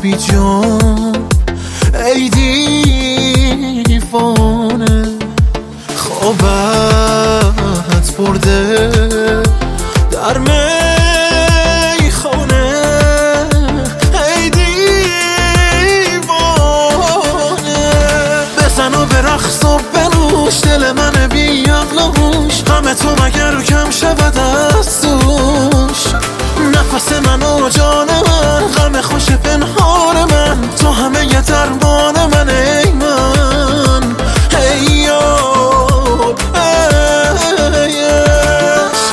بی جان ای دیوانه، خوابت برده در میخانه ای دیوانه. بزن و به رقص و بنوش دل من بی عقل و هوش، غم تو مگر کم شود از دوش. نفس من و جان من، غم خوش پنهان من، تو همه ی درمان من ای من ای یار ای عشق.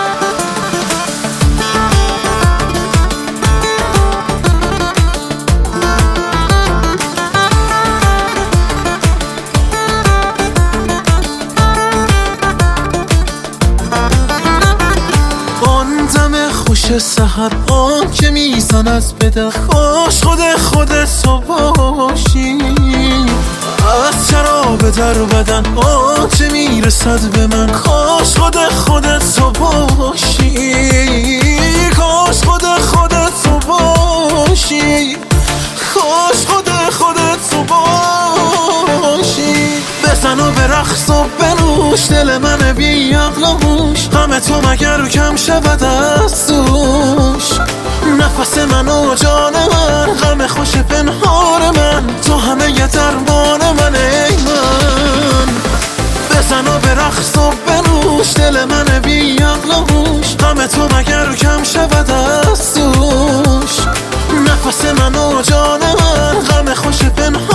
آن دم خوش سحر آن که میزند به دل، کاش خودت تو باشی. از شراب در بدن آن چه میرسد به من، کاش خودت تو باشی. کاش خودت تو باشی، کاش خودت تو باشی. بزن و به رقص و بنوش دل من بی عقل و هوش، غم تو مگر کم شود از دوش. نفس من و جان من، غم خوش پنهان من، تو همه ی درمان من ای من. بزن و به رقص و بنوش دل من بی عقل و هوش، غم تو مگر کم شود از دوش. نفس من و جان من، غم خوش پنهان